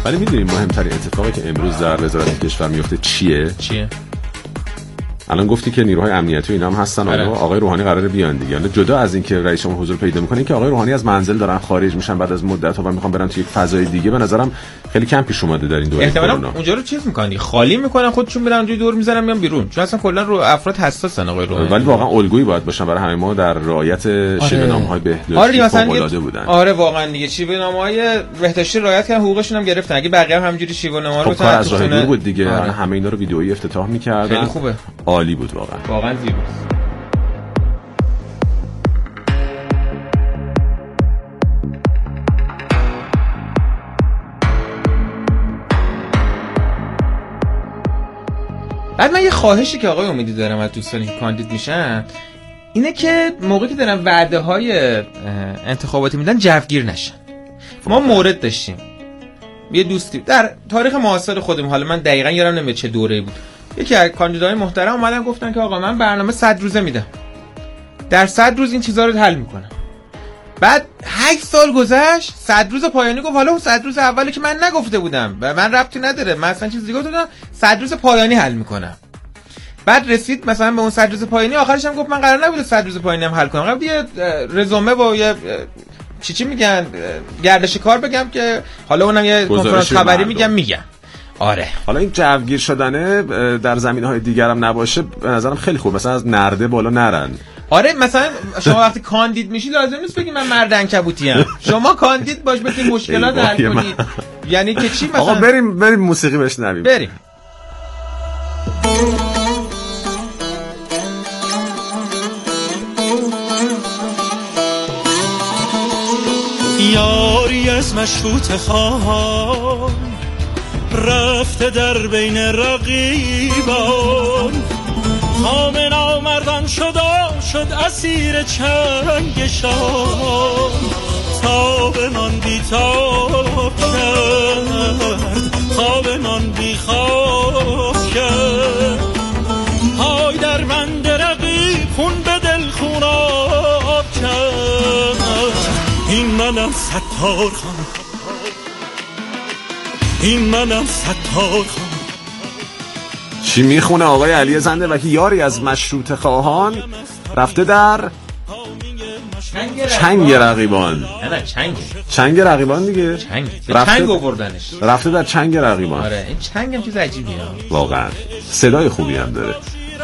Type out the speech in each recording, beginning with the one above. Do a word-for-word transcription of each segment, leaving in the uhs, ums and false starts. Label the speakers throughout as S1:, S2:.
S1: ولی میدونیم مهمترین اتفاقی که امروز در وزارت کشور میفته چیه؟
S2: چیه؟
S1: الان گفتی که نیروهای امنیتی و اینا هم هستن، آقا آقای روحانی قراره بیان دیگه. حالا جدا از این که رئیس جمهور حضور پیدا میکنه که آقای روحانی از منزل دارن خارج میشن بعد از مدت ها و میخوان برن توی یک فضای دیگه، به نظرم خیلی کم پیش اومده در این دوره
S2: کرونا.
S1: احتمالاً
S2: اونجا رو چیز میکنن دیگه، خالی میکنن خودشون برن اونجا دور میزنن میان بیرون، چون اصلا کلا رو افراد حساسن آقای روحانی.
S1: ولی واقعا الگویی باید باشن برای همه ما در رعایت آره. شیوه نامه‌های بهداشتی
S2: آره
S1: فوق‌العاده بودن.
S2: آره واقعا دیگه شیوه نامه‌های بهداشتی رعایت کردن، حقوقشون هم گرفتن. اگه بقیه هم همینجوری شیوه نامه‌ها رو
S1: کار از راه دور بود دیگه.
S2: آره.
S1: همه اینا رو ویدئویی افتتاح می‌کردن.
S2: خیلی خوبه.
S1: عالی بود واقعا.
S2: واقعا زیباست. بعد من یه خواهشی که آقای امیدی دارم از دوستانی که کاندید میشن اینه که موقعی که دارن وعده های انتخاباتی میدن جوگیر نشن. ما مورد داشتیم یه دوستی در تاریخ معاصر خودم، حالا من دقیقاً یادم نمیاد چه دوره‌ای بود، یکی از کاندیدای محترم اومدن گفتن که آقا من برنامه صد روزه میدم، در صد روز این چیزا رو حل میکنم. بعد هشت سال گذشت، صد روز پایانی گفت حالا اون صد روز اولی که من نگفته بودم و من ربطی نداره، من اصلا چیز دیگه گفتم، صد روز پایانی حل میکنم. بعد رسید مثلا به اون صد روز پایانی، آخرش هم گفت من قرار نبود صد روز پایانی هم حل کنم، قبل یه رزومه و یه چی چی میگن گردش کار بگم که حالا اونم یه کنفرانس خبری میگم میگم. آره
S1: حالا این جوگیر شدنه در زمینه‌های دیگر هم نباشه به نظرم خیلی خوب، مثلا از نرده بالا نرن.
S2: آره مثلا شما وقتی کاندید میشی لازم نیست بگی من مرد عنکبوتی ام، شما کاندید باش بتونید مشکلات حل کنید. یعنی که چی مثلا
S1: آقا بریم بریم موسیقی بشنویم.
S2: بریم.
S3: یاری از مشروط خواهان رفته در بین رقیبان، خام نامردان شد شد اسیر چنگشان، تاب من بی تاب کرد، خواب من بی خواب کرد، پای در بند رقیب خون به دل خوناب کرد. این منم ستار خان، این منم ستار خان.
S1: چی میخونه آقای علی زنده وکی؟ یاری از مشروط خواهان رفته در چنگ رقیبان.
S2: نه نه چنگ
S1: چنگ رقیبان دیگه.
S2: چنگ
S1: رفته
S2: چنگ آوردنش،
S1: رفته در چنگ رقیبان.
S2: آره این چنگ هم چیز عجیبیه
S1: واقعا، صدای خوبی هم داره.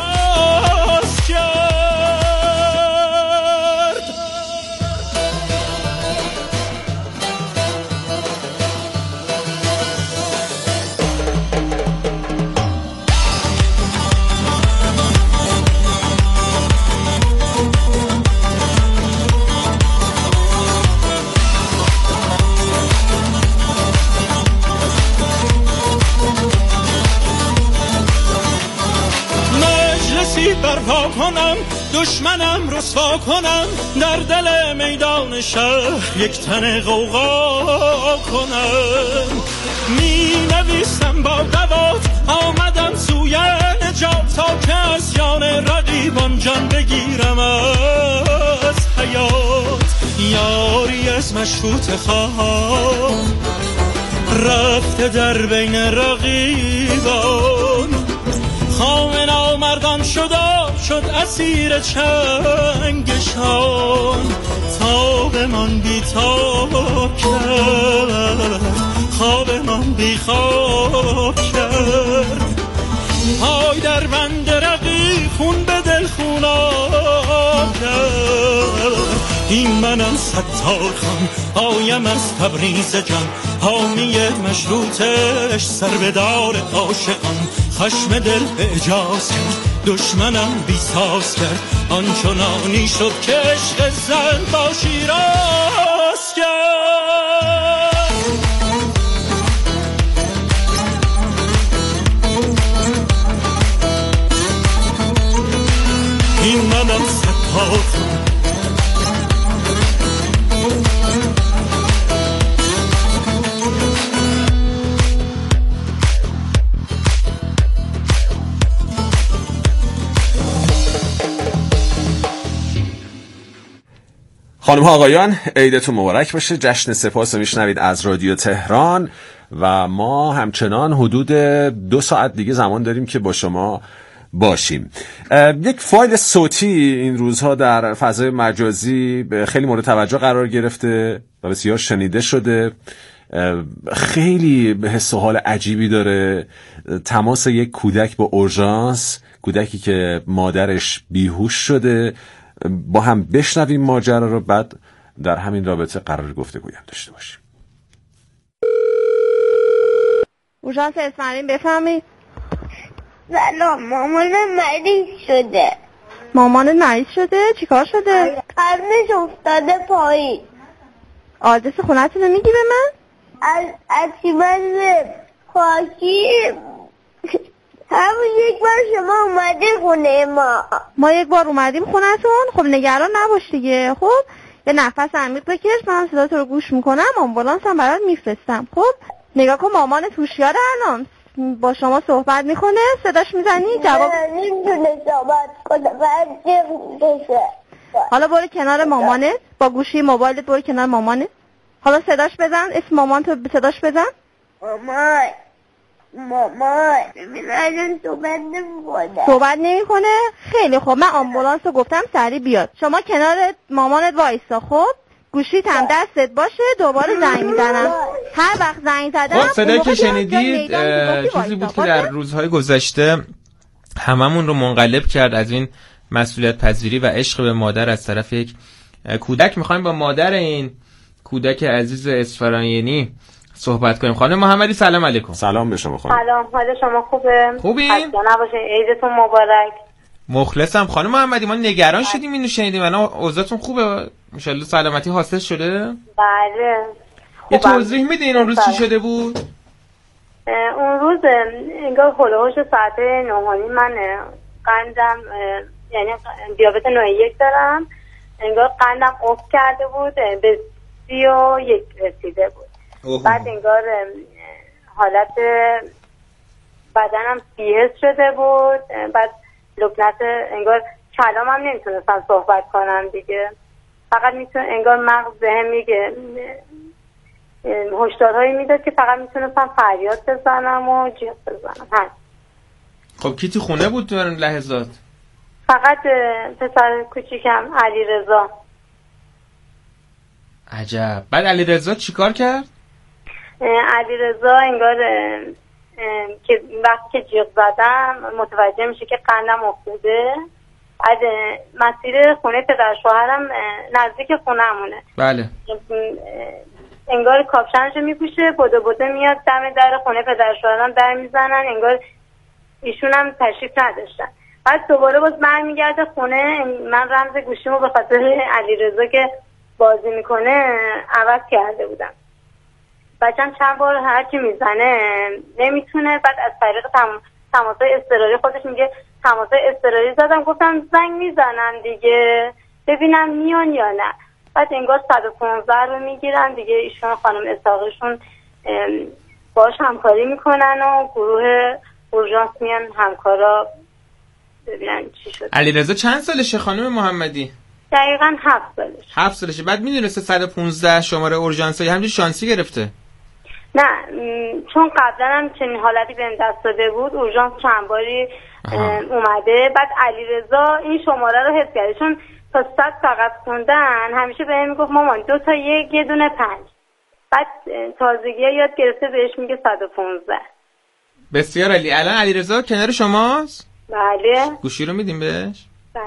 S3: برپا کنم دشمنم رسوا کنم، در دل میدان شهر یک تن غوغا کنم. می نویسم با دوات آمدم سوی نجات، تا که از یان رقیبان جان بگیرم از حیات. یاری از مشروط خواهان رفته در بین رقیبان، خام نامردان شد شد اسیر چنگشان، تاب من بی تاب کرد، خواب من بی خواب کرد، پای در بند رقیب خون به دل خوناب کرد. این منم ستار خان، آیم از تبریز جان، حامی مشروطش سر به دار عاشقان. خشم دل اعجاز کرد، دشمنم بیساز کرد، آنچنانی شد که عشق زن با شیراز کرد. این منم ستار خان.
S1: خانم ها آقایان، عیدتون مبارک باشه. جشن سپاس رو میشنوید از رادیو تهران و ما همچنان حدود دو ساعت دیگه زمان داریم که با شما باشیم. یک فایل صوتی این روزها در فضای مجازی خیلی مورد توجه قرار گرفته و بسیار شنیده شده. خیلی به حس و حال عجیبی داره. تماس یک کودک با اورژانس، کودکی که مادرش بیهوش شده. با هم بشنویم ماجرا رو، بعد در همین رابطه قرار گفتگویی هم داشته باشیم.
S4: اورژانس اسماعیل بفهمید.
S5: سلام، مامانم مریض شده.
S4: مامانت مریض شده؟ چیکار شده؟
S5: قرنش افتاده پایین.
S4: آدرس خونتون رو میگی به من؟
S5: از اتیبند خاکی. همون یک بار شما اومده خونه ما.
S4: ما یک بار اومدیم خونتون. خب نگران نباش دیگه. خب یه نفس عمیق بکش، من صدا تو رو گوش میکنم، آمبولانس هم برات میفرستم. خب نگاه کن، مامان هوشیار الان با شما صحبت میکنه، صداش میزنی جواب
S5: نمیتونه صحبت کنه، بعد بشه.
S4: حالا برو کنار مامانت با گوشی موبایلت، برو کنار مامانت. حالا صداش بزن، اسم مامان تو صداش بزن.
S5: مامان مامان ببینم صحبت نمیکنه.
S4: صحبت نمیکنه؟ خیلی خوب، من آمبولانس رو گفتم سریع بیاد. شما کنار مامانت وایسا. خب گوشیت هم دستت باشه، دوباره زنگ میزنم. هر وقت زنگ زدم
S2: خب صدایی که شنیدید چیزی بود که در روزهای گذشته هممون رو منقلب کرد از این مسئولیت پذیری و عشق به مادر از طرف یک کودک. میخوایم با مادر این کودک عزیز اصفهانی صحبت کنیم. خانم محمدی سلام علیکم.
S1: سلام به شما خانم.
S6: سلام، حال شما خوبه؟
S2: خوبین؟
S6: خسته نباشین، عیدتون مبارک.
S2: مخلصم خانم محمدی. ما نگران شدیم اینو شنیدیم. الان اوضاعتون خوبه؟ ان شاء الله سلامتی حاصل شده؟
S6: بله.
S2: یه توضیح میدین اون روز چی شده بود؟
S6: اون روز انگار هولوش ساعت نه و نیم من قندم، یعنی دیابت نوع یک دارم، انگار قندم افت کرده بود، به سی و یک رسیده بود. اوه. بعد انگار حالت بدنم بی‌حس شده بود، بعد لکنت انگار کلامم نمیتونستم صحبت کنم دیگه، فقط میتونه انگار مغز بهم میگه هشدارهایی میداد که فقط میتونستم فریاد بزنم و جیغ بزنم. هست.
S2: خب کی تو خونه بود تو این لحظات؟
S6: فقط پسر کوچیکم علیرضا.
S2: عجب. بعد علیرضا چیکار کرد؟
S6: علیرضا انگار که وقتی که جیغ زدم متوجه میشه که قندم افتاده. بعد مسیر خونه پدر شوهرم نزدیک خونه‌مونه.
S2: بله.
S6: انگار کاپشنشو میپوشه، بوده بوده میاد دم در خونه پدر شوهرم در میزنن، انگار ایشون هم تشریف نداشتن. بعد دوباره باز برمیگرده خونه. من رمز گوشیمو به خاطر علیرضا که بازی میکنه عوض کرده بودم. بچم چند بار هرچی میزنه نمیتونه. بعد از طریق تم... تماسای اضطراری خودش میگه تماسای اضطراری زدم. گفتم زنگ میزنن دیگه ببینم میان یا نه. بعد انگار صد و پانزده رو میگیرن دیگه. ایشون خانم اسحاقیشون باش همکاری میکنن و گروه اورژانس میان همکارا ببینن چی شد.
S2: علیرضا چند سالشه خانم محمدی؟
S6: دقیقاً هفت سالشه.
S2: هفت سالشه. بعد میدونسته صد و پانزده شماره اورژانس یا همینجوری شانسی گرفته؟
S6: نه، چون قبلا هم چنین حالتی بهم دست داده بود، اورژانس چند باری اومده. بعد علیرضا این شماره رو حفظ کرده، چون تا صد فقط خوندن همیشه بهم میگفت مامان دو تا یک یه دونه پنج. بعد تازگی یاد گرفته بهش میگه صد و پانزده.
S2: بسیار عالی. الان علیرضا کنار شماست؟
S6: بله.
S2: گوشی رو میدیم بهش؟
S6: بله.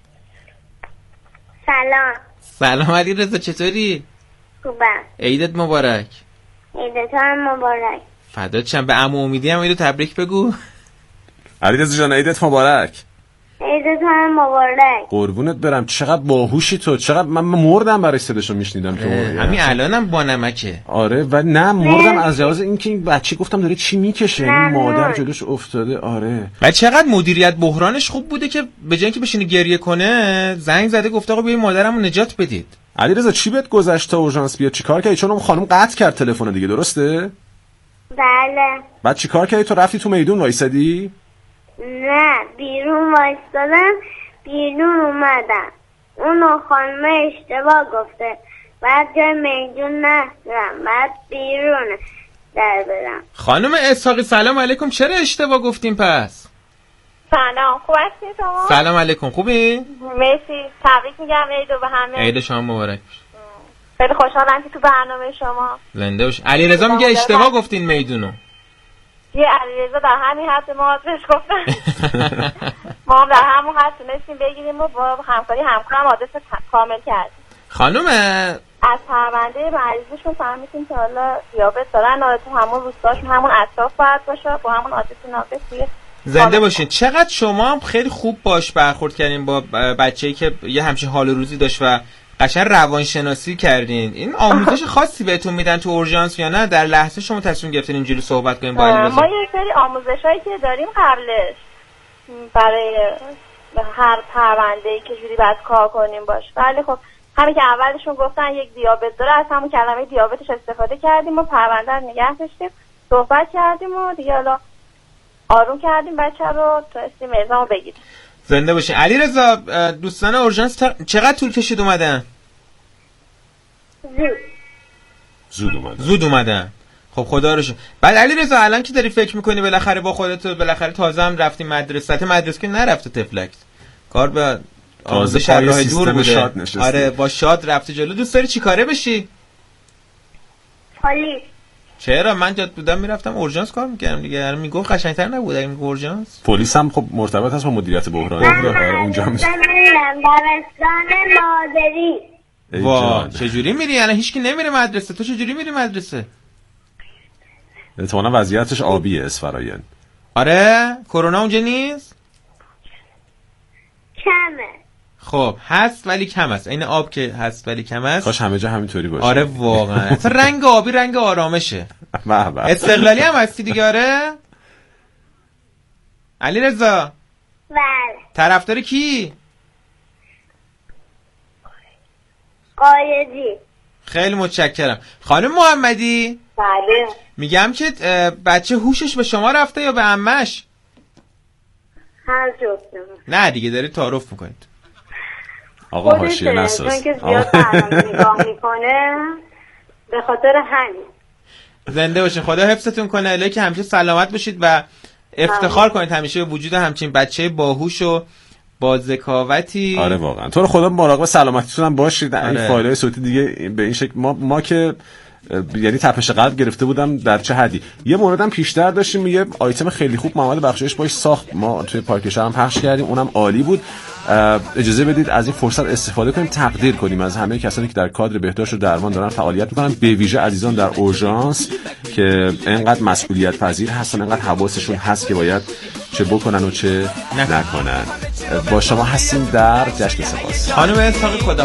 S6: سلام.
S2: سلام علیرضا، چطوری؟
S5: خوبم.
S2: عیدت مبارک.
S5: عیدت هم مبارک.
S2: فدات شم. به عمو امیدی هم عیدو تبریک بگو.
S1: علیرضا جان عیدت مبارک.
S5: عیدت هم مبارک.
S1: قربونت برم. چقدر باهوشی تو. چقدر من مردم برای صداشو میشنیدم تو.
S2: همین الانم با نمکه.
S1: آره و نه مردم از جواز این که این بچه گفتم داره چی میکشه. این مادر جلوش افتاده. آره.
S2: و چقدر مدیریت بحرانش خوب بوده که به جای اینکه بشینه گریه کنه زنگ زده گفته آقا بیاین مادرمو نجات بدید.
S1: علیرضا چی بهت گذشت تا اورژانس بیاد؟ چیکار کردی؟ چون اون خانم قطع کرد تلفن دیگه، درسته؟
S5: بله.
S1: بعد چیکار کردی؟ تو رفتی تو میدون وایسادی؟
S5: نه، بیرون وایسادم، بیرون اومدم. اونو خانم اشتباه گفته، بعد جای میدون نرفتم، بعد بیرونه. در برم.
S2: خانم اسحاقی سلام علیکم. چرا اشتباه گفتیم پس؟
S5: سلام، خوب هستین شما؟
S2: سلام علیکم، خوبی؟
S5: مرسی، تبریک میگم عیدو به همه.
S2: عید شما مبارک.
S5: خیلی خوشحالم که تو برنامه شما.
S2: زنده باش. علیرضا میگه اشتباه گفتین میدونو.
S5: یه علیرضا در همین حد ما آدرس گفتن. ما هم در همون حد تونستیم بگیریم و با همکاری همکارم آدرس کامل کردیم.
S2: خانم
S5: از پرونده مریضشون فهمیدیم که حالا دیابت دارن، حالا تو همون روستاشون همون اطراف باید باشه با همون آدرس ناقص توی.
S2: زنده باشین. چقدر شما هم خیلی خوب باش برخورد کردین با بچه‌ای که یه همچین حال و روزی داشت و قشنگ روانشناسی کردین. این آموزش خاصی بهتون میدن تو اورژانس یا نه در لحظه شما تصمیم گرفتین اینجوری صحبت کنین با علیرضا؟
S5: ما یه سری آموزشایی که داریم قبلش برای هر پرونده‌ای که جوری باید کار کنیم باش. ولی خب همین که اولشون گفتن یک دیابت داره، از همون کلمه دیابتش استفاده کردیم و پرونده رو نگه داشتیم، صحبت کردیم و دیگه حالا آروم کردیم بچه رو تا استیم اعزامو بگیریم.
S2: زنده باشین. علیرضا دوستان اورژانس تا... چقدر طول کشید اومدن؟
S5: زود
S1: زود اومدن.
S2: زود اومدن. خب خدا رو شکر. بعد علیرضا الان که داری فکر میکنی بالاخره با خودت بالاخره تازه هم رفتی مدرسه، مدرسه که نرفته تفلک. کار به
S1: تازه
S2: شهرهای دور بوده.
S1: شاد نشستی.
S2: آره با شاد رفتی جلو. دوست داری چیکاره بشی؟
S5: پلیس.
S2: چرا؟ من جات بودم میرفتم اورژانس کار میکردم دیگه. الان میگم قشنگتر نبود اگه میگم اورژانس؟
S1: پلیس هم خب مرتبط هست با مدیریت بحرانی. آره اونجا هم
S5: میرم دبستان مادری.
S2: وا چجوری میری؟ الان هیچکی نمیره مدرسه، تو چجوری میری مدرسه؟
S1: احتمالاً وضعیتش آبیه اسفراین.
S2: آره کرونا اونجا نیست؟
S5: کمه.
S2: خب هست ولی کم است. این آب که هست ولی کم است.
S1: کاش همه جا همینطوری باشه.
S2: آره واقعا. اصلا رنگ آبی رنگ آرامشه. استقلالی هم هستی دیگه؟ آره علیرضا.
S5: بله.
S2: طرفدار کی؟
S5: قایدی.
S2: خیلی متشکرم. خانم محمدی.
S5: بله.
S2: میگم که بچه هوشش به شما رفته یا به عمش؟
S5: هر جفتمون.
S2: نه دیگه داری تعارف میکنید.
S1: آقا حاشیه نساز.
S5: چون که زیاد برنامه نگاه میکنه به خاطر همین.
S2: زنده باشین، خدا حفظتون کنه. الهی که همیشه سلامت باشید و افتخار کنید همیشه به وجود همچین بچه باهوش و با ذکاوتی.
S1: آره واقعا تو رو خدا مراقب سلامتیتون هم باشید.
S2: آره.
S1: این فایل‌های صوتی دیگه به این شکل ما ما که یعنی تپش قلب گرفته بودم در چه حدی. یه موردم پیشتر داشتیم، یه آیتم خیلی خوب محمد بخشایش باش ساخت، ما توی پارک شهر هم پخش کردیم، اونم عالی بود. اجازه بدید از این فرصت استفاده کنیم، تقدیر کنیم از همه کسانی که در کادر بهداشت و درمان دارن فعالیت میکنن، به ویژه عزیزان در اورژانس که انقدر مسئولیت پذیر هستن، انقدر حواسشون هست که باید چه بکنن و چه نکنن. با شما هستیم در جشن سپاس.
S2: خانم اسحاقی خدا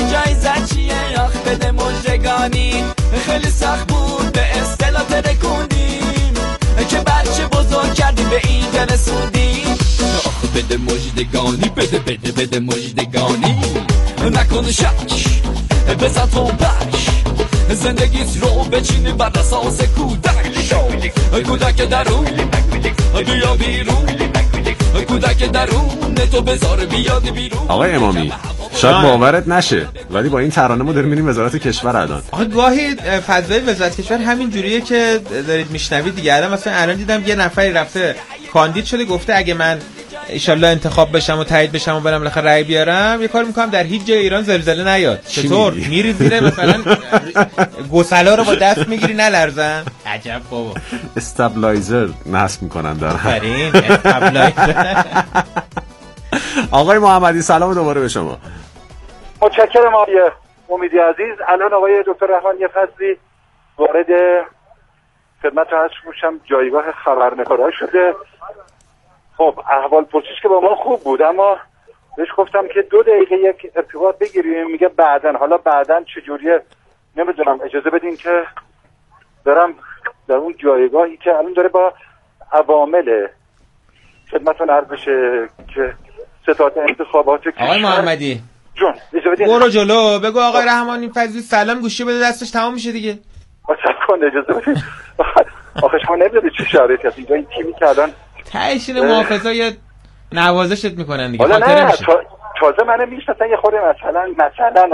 S7: خیلی سخت بود به اصطلاح ترکوندیم که بچه بزرگ کردی به اینجا رسوندیم. آخه بده مجدگانی، بده بده بده مجدگانی، نکن شک بزن تو بک، زندگیت رو بچینی بر اساس کودک. کودک درون بیا بیرون، کودک درون تو بذار بیاد بیرون.
S1: آقای امامی شاید باورت نشه ولی با این ترانه ما داریم میریم وزارت کشور الان.
S2: آقا گاهی فضای وزارت کشور همین جوریه که دارید میشنوید دیگه. الان مثلا الان دیدم یه نفری رفته کاندید شده گفته اگه من انشالله انتخاب بشم و تایید بشم و برم بالاخره رأی بیارم یه کاری میکنم در هیچ جای ایران زلزله نیاد. چطور میری زیر مثلا گسلا رو با دست میگیری نلرزن؟ عجب بابا.
S1: استابلایزر نصب میکنن در
S2: آفرین استابلایزر.
S1: آقای محمدی سلام دوباره به شما.
S8: متشکرم آقای امیدی عزیز. الان آقای دکتر رحمان یه فصلی وارد خدمت هست میشم، جایگاه خبرنگارا شده. خب احوال پرسیش که با ما خوب بود، اما بهش گفتم که دو دقیقه یک ارتباط بگیریم، میگه بعدن. حالا بعدن چجوریه نمیدونم، اجازه بدین که برم در اون جایگاهی که الان داره با عوامل خدمتون عرض بشه که ستاد انتخابات
S2: آقای محمدی
S8: جون اجازه بدین
S2: برو جلو بگو آقای رحمانی فضلی سلام گوشی بده دستش تمام میشه دیگه.
S8: واسه کن اجازه بدین. آخه شما نمیدونید چه شرایطی هست اینجا، این تیمی که الان
S2: تایشین محافظای نوازشت میکنن دیگه.
S8: حالا نه تا... تازه منو میشناسن یه خورده مثلا مثلا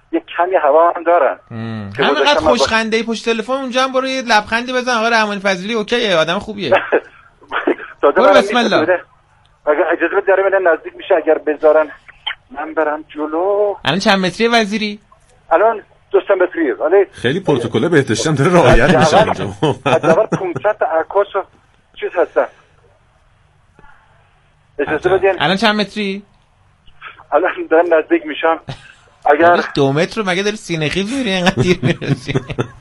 S8: یک کمی هوا هم دارن.
S2: همینقدر خوشخنده‌ای پشت تلفن اونجا هم برو یه لبخندی بزن. آقا رحمانی فضلی اوکیه، آدم خوبیه. برو بسم الله.
S8: اگه اجازه بده داره من نزدیک میشه، اگر بذارن من برم جلو.
S2: الان چند متریه وزیری؟
S8: الان دو سه متریه. ولی
S1: خیلی پروتکل بهداشتی هم داره رعایت میشه اونجا.
S8: حداقل پانصد تا عکاس چیز هستن. اجازه بدین.
S2: الان چند متری؟
S8: الان دارم نزدیک میشم. اگر
S2: دو متر رو مگه داری سینه خیز میری اینقدر دیر میرسی؟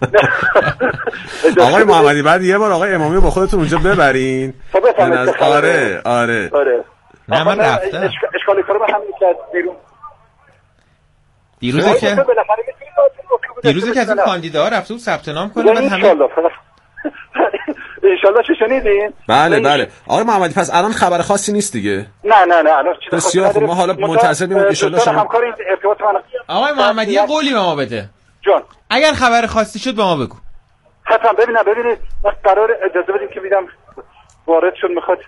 S1: آقای محمدی بعد یه بار آقای امامی با خودتون اونجا ببرین. آره آره
S8: آره.
S2: نه من رفتم.
S8: اشکالی کارو به همین که بیرون.
S2: دیروزه که دیروزه که از این کاندیداها رفته بود ثبت نام کنه بعد همه
S8: انشالله چه شنیدین؟
S1: بله بله آقای محمدی پس الان خبر خاصی نیست دیگه.
S8: نه نه نه الان چیز
S1: بسیار خوب، ما حالا منتظر میمونیم ان شاء الله شما
S8: همکار ارتباط من.
S2: آقای محمدی یه قولی به ما بده.
S8: جان
S2: اگر خبر خاصی شد به ما بگو.
S8: حتما. ببینم ببینید ما قرار اجازه بدیم که میدم وارد شد میخواد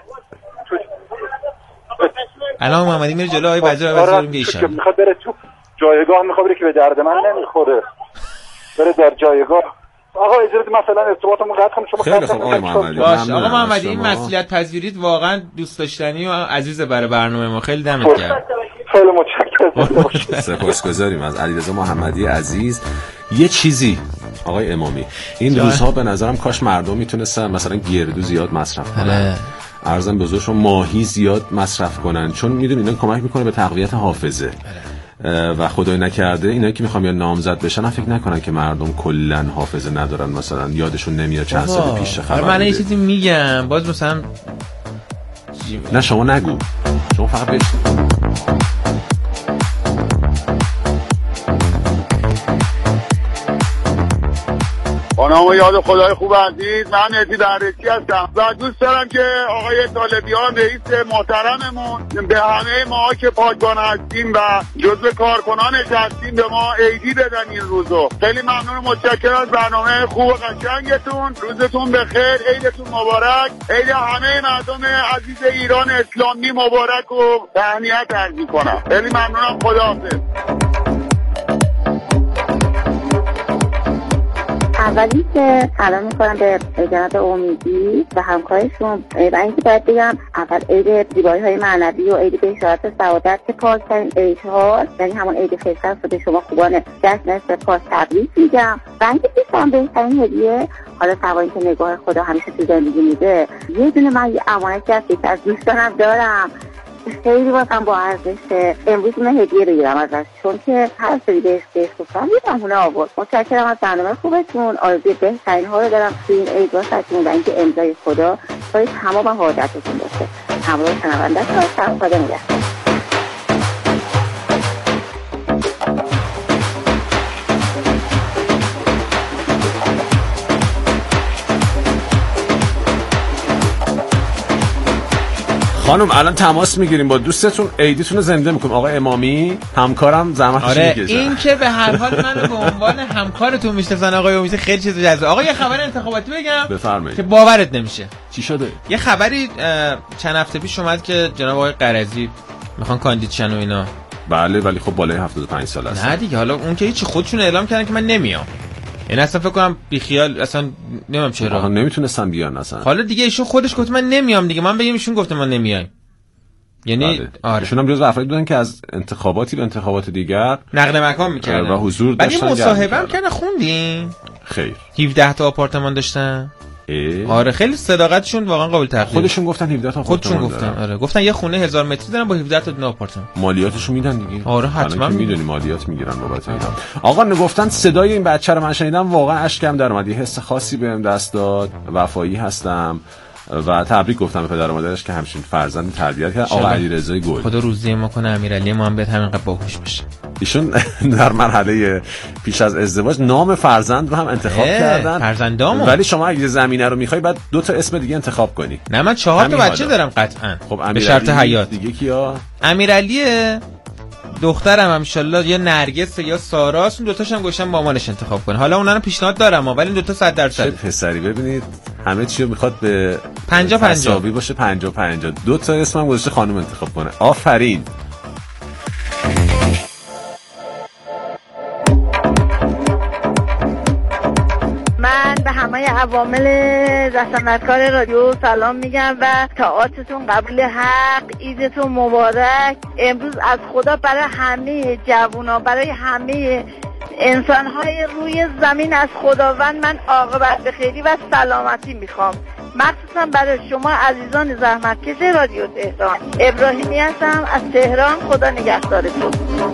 S2: الان محمدی میره جلو. آقای وزیر وزیر میگه ایشان
S8: میخواد بره تو جایگاه، میخواد بره که به درد من نمیخوره، بره در جایگاه. آقا اجازه بدید مثلا ارتباطمون قطع کنم. شما
S1: خیلی خوب آقای محمدی.
S2: باشه آقا محمدی این مسئولیت پذیرید واقعا دوست داشتنی و عزیز برای برنامه ما. خیلی دمت گرم.
S8: خیلی متشکرم.
S1: سپاسگزاریم از علیرضا محمدی عزیز. یه چیزی آقای امامی این روزها به نظرم کاش مردم میتونستن مثلا گردو زیاد مصرف کنن، ارزم به حضورشون ماهی زیاد مصرف کنن، چون میدونید اینا کمک میکنه به تقویت حافظه و خدای نکرده اینایی که میخوام یا نامزد بشن فکر نکنن که مردم کلا حافظه ندارن، مثلا یادشون نمیاد چند سال پیش خبر.
S2: من یه چیزی میگم باز مثلا
S1: نه شما نگو، شما فقط بشین.
S9: با نام و یاد خدای خوب عزیز، من مهدی دررسی هستم و دوست دارم که آقای طالبیان رئیس محترممون به همه ما که پاکبان هستیم و جزو کارکنانش هستیم به ما عیدی بدن این روزو. خیلی ممنون و متشکرم از برنامه خوب و قشنگتون. روزتون بخیر، عیدتون مبارک، عید همه مردم عزیز ایران اسلامی مبارک و تهنیت عرض می‌کنم. خیلی ممنونم. خداحافظ.
S10: اولی که سلام میکنم به جناب امیدی و همکارشون و اینکه باید بگم اول عید زیبایی های معنوی و عید بشارت سعادت که پاکترین عیدها، یعنی همون عید فطر رو به شما خوبان جشن سپاس تبریک میگم و اینکه دوستم بهترین هدیه حالا سوایی که نگاه خدا همیشه تو زندگی میده، یه دونه من یه امانتی از یکی از دوستانم دارم خیلی واسم با ارزشه. امروز من هدیه بگیرم ازش چون که هر سری بهش بهش گفتم یه نمونه آورد. متشکرم از برنامه خوبتون. آرزوی بهترین ها رو دارم توی این عید واسهتون و اینکه امضای خدا برای تمام حاجتتون باشه. همراه شنونده هستم. خدا نگهدار.
S1: خانم الان تماس میگیریم با دوستتون، عیدیتون رو زنده میکنیم. آقای امامی همکارم زحمتش
S2: آره
S1: میکشه.
S2: این که به هر حال منو به عنوان همکارتون میشناسن آقای امیدی خیلی چیز جذاب. آقا یه خبر انتخاباتی بگم
S1: بفرمایید
S2: که باورت نمیشه.
S1: چی شده؟
S2: یه خبری چند هفته پیش اومد که جناب آقای قرضی میخوان کاندید شن و اینا.
S1: بله ولی خب بالای هفتاد و پنج سال است.
S2: نه دیگه حالا اون که هیچ خودشون اعلام کردن که من نمیام. این اصلا فکر کنم بی خیال اصلا نمیدونم چرا.
S1: آها نمیتونستم بیان اصلا.
S2: حالا دیگه ایشون خودش گفت من نمیام دیگه، من بگم ایشون گفت من نمیام. یعنی
S1: بله.
S2: آره
S1: ایشون هم جزو افرادی بودن که از انتخاباتی به انتخابات دیگر
S2: نقل مکان میکردن
S1: و حضور داشتن.
S2: ولی مصاحبه هم کردن خوندین؟
S1: خیر.
S2: هفده تا آپارتمان داشتن.
S1: ای؟
S2: آره خیلی صداقتشون واقعا قابل تقدیر.
S1: خودشون گفتن هفده تا
S2: خودشون گفتن دارن. آره گفتن یه خونه هزار متری دارن با هفده تا آپارتمان.
S1: مالیاتشو میدن دیگه.
S2: آره حتما
S1: میدونی مالیات میگیرن بابت اینا. آقا نگفتن صدای این بچه رو من شنیدم واقعا اشکم در اومد. یه حس خاصی بهم دست داد. وفایی هستم و تبریک گفتم به پدر و مادرش که همچین فرزند تربیت کرد. آقا علیرضا گل
S2: خدا روزی ما کنه امیرعلی محمد همینقدر باهوش بشه.
S1: ایشون در مرحله پیش از ازدواج نام فرزند رو هم انتخاب کردن.
S2: فرزندامو.
S1: ولی شما اگه زمینه رو میخوای بعد دو تا اسم دیگه انتخاب کنی.
S2: نه من چهار تا بچه دارم قطعا.
S1: خب
S2: به شرط حیات.
S1: دیگه کیا؟
S2: امیرعلی دخترم ان شاء الله یا نرگس یا ساراست. اون دو تاشم گوشم مامانش انتخاب کنه. حالا اونا رو پیشنهاد دارم ولی این دو تا صد درصد.
S1: چه پسری ببینید همه چی رو میخواد به
S2: پنجاه پنجاه
S1: حسابی باشه. پنجاه پنجاه. دو تا اسمم گذاشته خانم انتخاب کنه. آفرین.
S10: به همه عوامل رسانتکار رادیو سلام میگم و طاعاتتون قبول حق، عیدتون مبارک. امروز از خدا برای همه جوونا، برای همه انسان‌های روی زمین از خداوند من عاقبت بخیری و سلامتی میخوام، مخصوصا برای شما عزیزان زحمتکش رادیو تهران. ابراهیمی هستم از تهران. خدا نگهدارتون.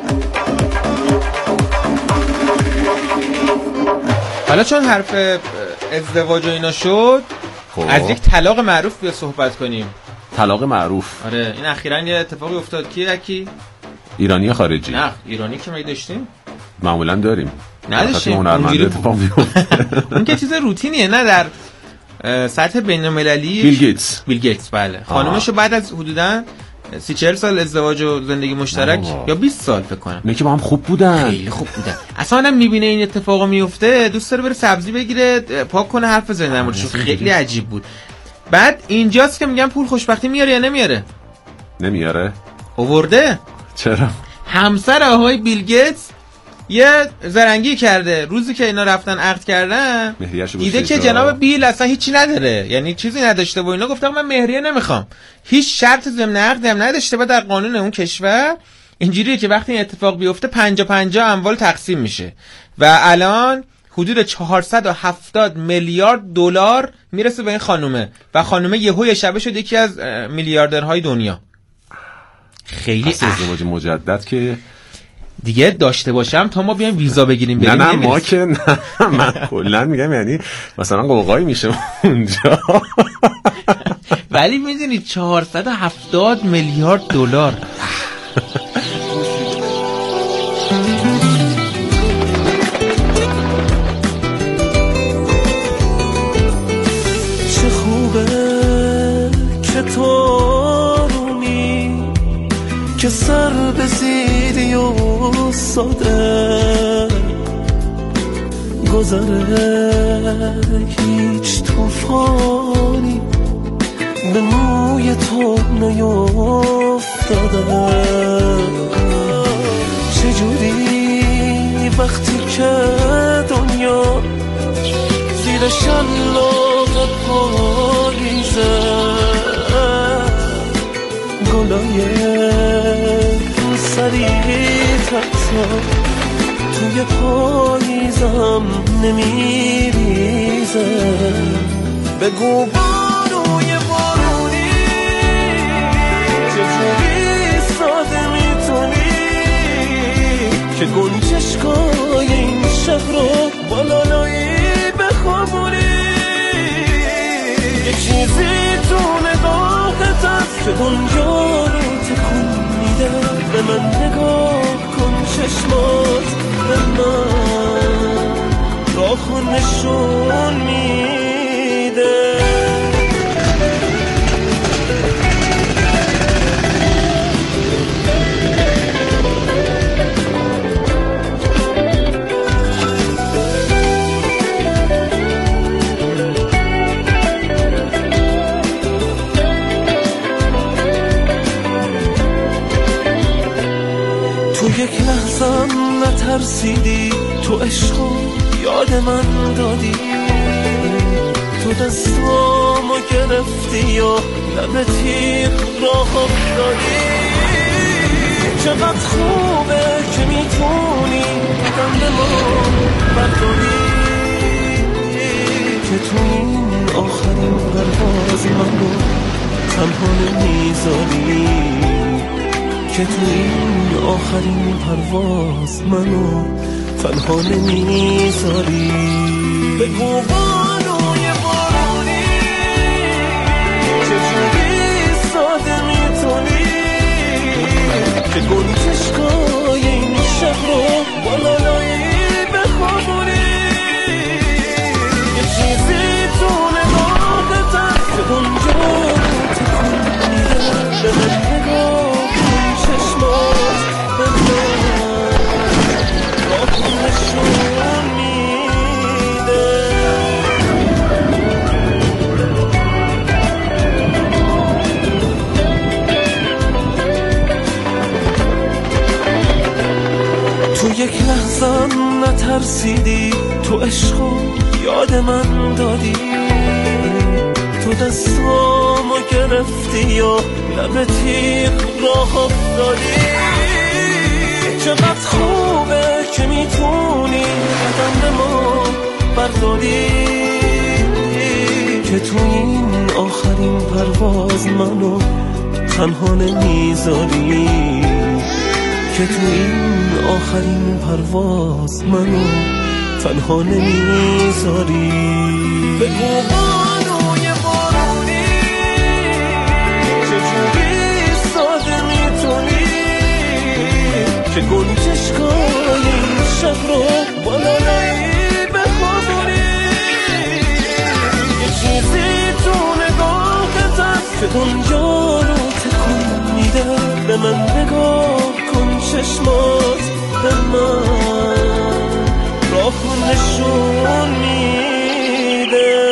S2: حالا چون حرف ازدواج و اینا شد، خب. از یک طلاق معروف بیا صحبت کنیم.
S1: طلاق معروف؟
S2: آره، این اخیراً یه اتفاقی افتاد. کی یکی؟
S1: ایرانی خارجی؟
S2: نه، ایرانی که ما داشتیم.
S1: معمولا داریم.
S2: نداشتیم. اون که چیز روتینیه، نه در سطح بین‌المللی.
S1: بیل گیتس.
S2: بیل گیتس بله. خانومشو بعد از حدوداً سی چهل سال ازدواج و زندگی مشترک آه. یا بیست سال فکر کنم.
S1: نه که با هم خوب بودن.
S2: خیلی خوب بودن. اصلا آدم میبینه این اتفاقا میفته، دوست داره بره سبزی بگیره، پاک کنه، حرف بزنه در موردش. خیلی عجیب بود. بعد اینجاست که میگم پول خوشبختی میاره یا نمیاره؟
S1: نمیاره.
S2: آورده.
S1: چرا؟
S2: همسر آقای بیل گیتس یه زرنگی کرده. روزی که اینا رفتن عقد کردن دیده که جناب بیل اصلا هیچی نداره، یعنی چیزی نداشته و اینا. گفتم من مهریه نمیخوام، هیچ شرط ضمن عقدی هم نداشته. و در قانون اون کشور اینجوریه که وقتی این اتفاق بیفته پنجاه پنجاه اموال تقسیم میشه و الان حدود چهارصد و هفتاد میلیارد دلار میرسه به این خانومه و خانومه یهو یه شبه شد یکی از میلیاردرهای دنیا. خیلی
S1: ازدواج مجدد که
S2: دیگه داشته باشم تا ما بیایم ویزا بگیریم بریم.
S1: نه نه ما که نه، من کلا میگم یعنی مثلا قوقایی میشه اونجا.
S2: ولی میدونی چهارصد و هفتاد میلیارد دلار.
S3: چه خوبه که تارونی که سر به زیری و ساده گذره هیچ توفانی به موی تو نیفتاده. چجوری وقتی که دنیا زیر شلاق پاییزه گلای سری تکتا توی پاییزم نمیریزه. بگو بانوی بارونی چجوری ساده میتونی که گنجشکای این شهر رو بالالایی بخوابونی. یه چیزی تو نگاهت هست که دنیا رو تکون میده. به من نگاه کن، چشمات به من راه و نشون میده. تو یک لحظه نترسیدی، تو عشقو یاد من دادی، تو دستامو گرفتی یا لب تیغ راه افتادی. چقدر خوبه که میتونی قدم به ما برداری که تو این آخرین پرواز منو تنها نمیذاری، که تو این آخرین پرواز منو تنها نمیذاری. بگو بانوی بارونی چجوری ساده میتونی که گنجشکای این شهر رو بالالایی بخوابونی. یه چیزی تو نگاهت هست که اونجا تکون میده. به من نگاه چشمات به من راه نشون میده. تو یک لحظه نترسیدی، تو عشقو یاد من دادی، تو دستامو گرفتی یا لب تیغ راه افتادی. چقدر خوبه که میتونی قدم به ما برداری، که تو این آخرین پرواز منو تنها نمیذاری، که تو این آخرین پرواز منو تنها نمیذاری. بگو بانوی بارونی چجوری ساده میتونی که گنجشکای این شب رو بالایی بخوابونی. یه چیزی تو نگاهت هست که دنیا رو تکون میده. به من نگاه کن، چشمات به من راه نشون میده.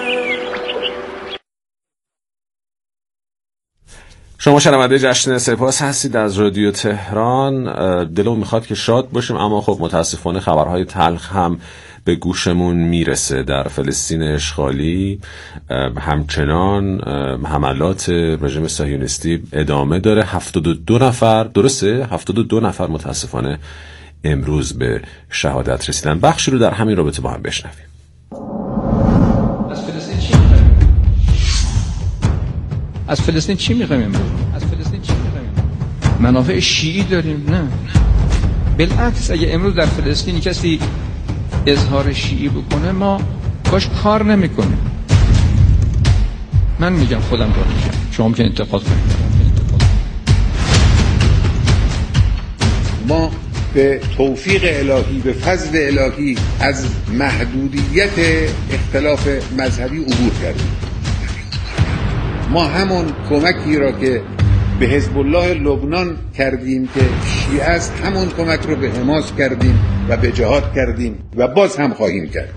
S1: شما شنونده جشن سپاس هستید از رادیو تهران. دلم میخواد که شاد باشیم، اما خب متاسفانه خبرهای تلخ هم به گوشمون میرسه. در فلسطین اشغالی همچنان حملات رژیم صهیونیستی ادامه داره. هفتاد و دو نفر، درسته؟ هفتاد و دو نفر متاسفانه امروز به شهادت رسیدن. بخشی رو در همین رابطه با هم بشنویم.
S11: از فلسطین چی می‌خوایم؟ از فلسطین چی می‌خوایم؟ از فلسطین چی می‌خوایم؟ منافع شیعی داریم؟ نه. بالعکس اگه امروز در فلسطین کسی اظهار شیعی بکنه ما باش کار نمی‌کنیم. من میگم خودم کار می‌کنم. شما که انتقاد کنید.
S12: ما به توفیق الهی، به فضل الهی از محدودیت اختلاف مذهبی عبور کردیم. ما همون کمکی را که به حزب الله لبنان کردیم که شیعه است، همون کمک رو به حماس کردیم و به جهاد کردیم و باز هم خواهیم کرد.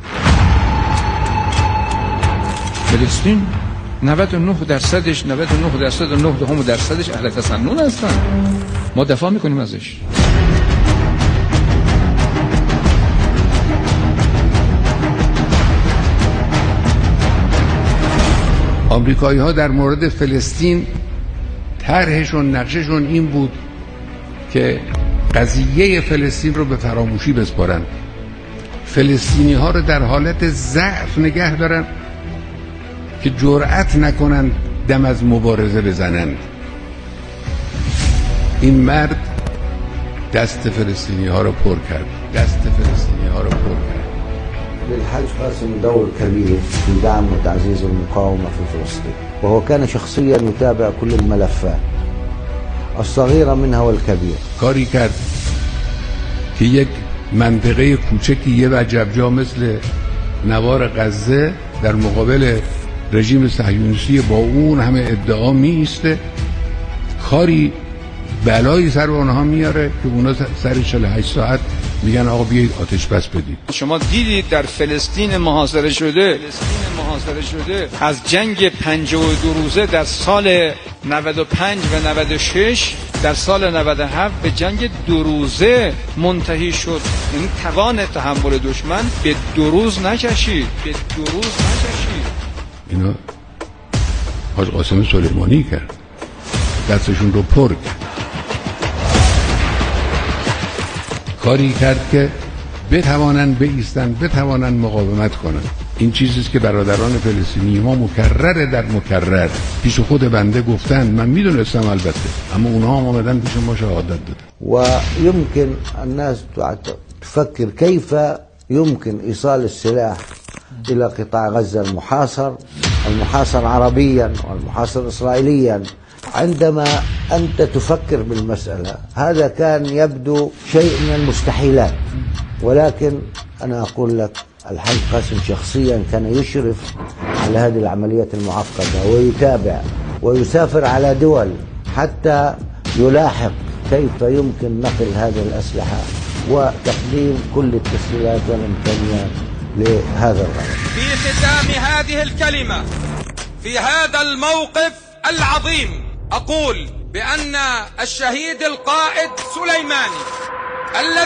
S11: فلسطین نود و نه درصدش نود و نه درصد و نه دهم درصدش اهل تسنن هستن. ما دفاع میکنیم ازش.
S12: آمریکایی ها در مورد فلسطین طرحشون، نقششون این بود که قضیه فلسطین رو به فراموشی بسپارن، فلسطینی ها رو در حالت ضعف نگه دارن که جرأت نکنن دم از مبارزه بزنند. این مرد دست فلسطینی ها رو پر کرد، دست فلسطینی ها رو پر کرد.
S13: للحاج قاسم دور كبير في دعم وتعزيز المقاومة في فلسطين، وهو كان شخصيا يتابع كل الملفات الصغيرة منها والكبيرة.
S12: کاری کرد که یک منطقه کوچکی یه وجبجا مثل نوار غزه در مقابل رژیم صهیونیستی با اون همه ادعا می ایسته، کاری بلایی سر اونها میاره که اونا سر چهل و هشت ساعت میگن آقا بیایید آتش بس بدید.
S11: شما دیدید در فلسطین محاصره شده، فلسطین محاصره شده از جنگ پنجاه و دو روزه در سال نود و پنج و نود و شش، در سال نود و هفت به جنگ دو روزه منتهی شد. این توان تحمل دشمن به دو روز نکشید، به دو روز نکشید.
S12: اینا حاج قاسم سلیمانی کرد، دستشون رو پر کرد، کاری کرد که بتوانند بایستن، بتوانند مقاومت کنند. این چیزیست که برادران فلسطینی ما مکرر در مکرر پیش خود بنده گفتن، من میدونستم البته، اما اونها هم آمدن پیش ما شهادت دادن.
S13: ويمكن الناس تفكر كيف يمكن إيصال السلاح إلى قطاع غزة المحاصر، المحاصر عربيا والمحاصر إسرائيليا. عندما أنت تفكر بالمسألة هذا كان يبدو شيء من المستحيلات، ولكن أنا أقول لك الحاج قاسم شخصيا كان يشرف على هذه العمليات المعقدة ويتابع ويسافر على دول حتى يلاحق كيف يمكن نقل هذه الأسلحة وتقديم كل التسهيلات والإمكانيات لهذا الغرض.
S14: في ختام هذه الكلمة في هذا الموقف العظيم أقول بأن الشهيد القائد سليماني الذي